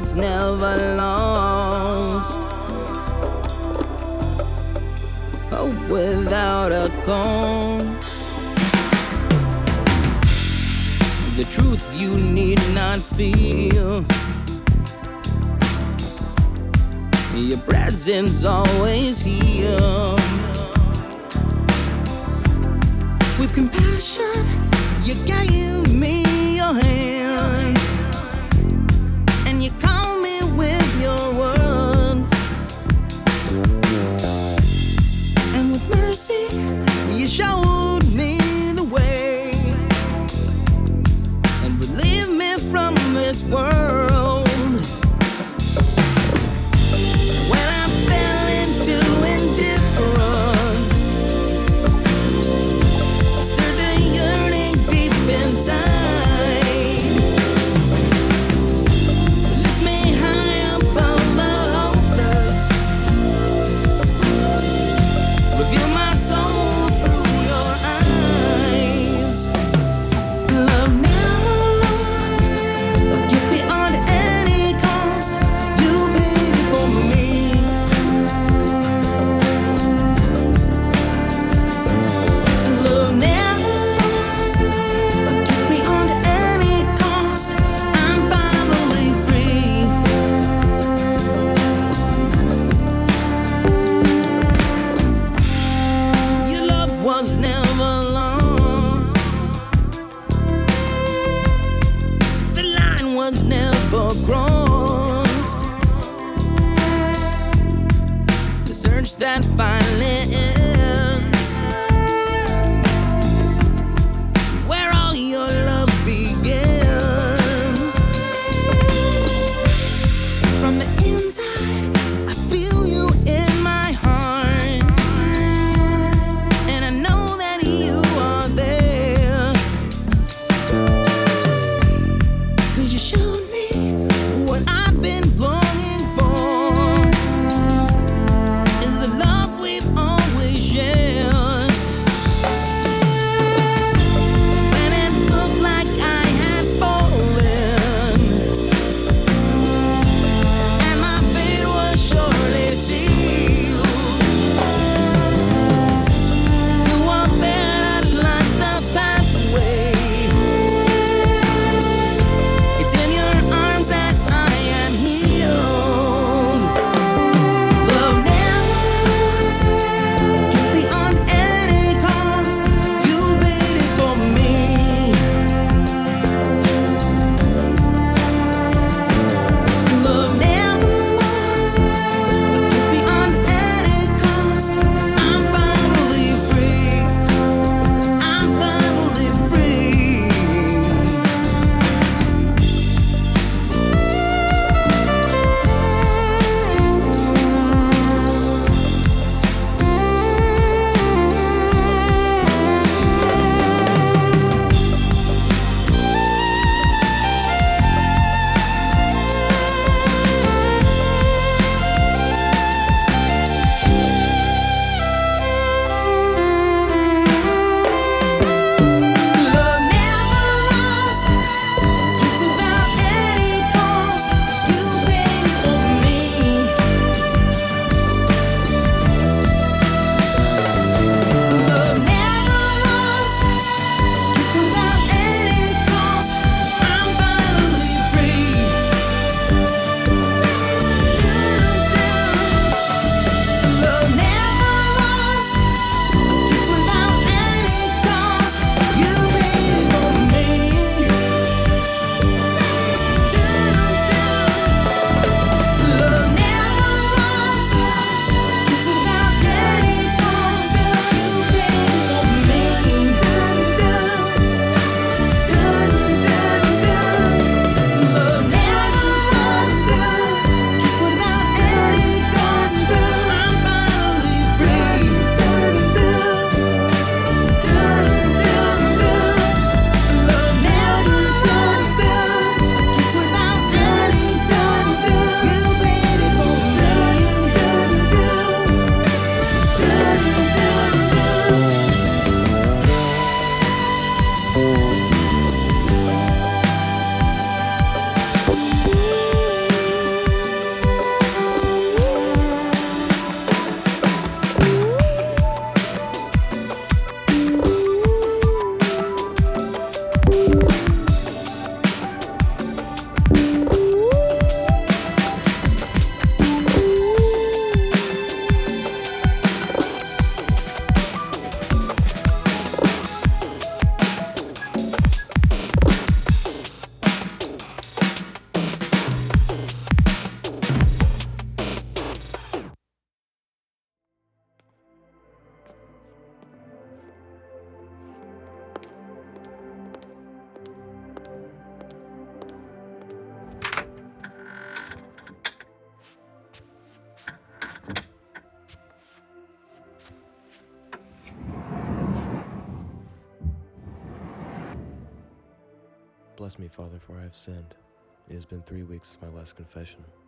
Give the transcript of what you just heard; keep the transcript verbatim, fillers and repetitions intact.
what's never lost. Hope without a cost. The truth you need not feel. Your presence always here. With compassion, you gave me your hand, and you called me with your words. And with mercy, you showed me the way, and relieved me from this world. When I fell into indifference, stirred the yearning deep inside. Lift me high above the hopeless. Reveal my soul through your eyes. Love never lost, a gift beyond any cost. You paid it for me. Love never lost, a gift beyond any cost. I'm finally free. Your love was never lost. The line was never crossed. The search that finally ends, where all your love begins. From the inside, I feel you in my heart, and I know that you are there. 'Cause you showed me what I've been longing for, is the love we've always Bless me, Father, for I have sinned. It has been three weeks since my last confession.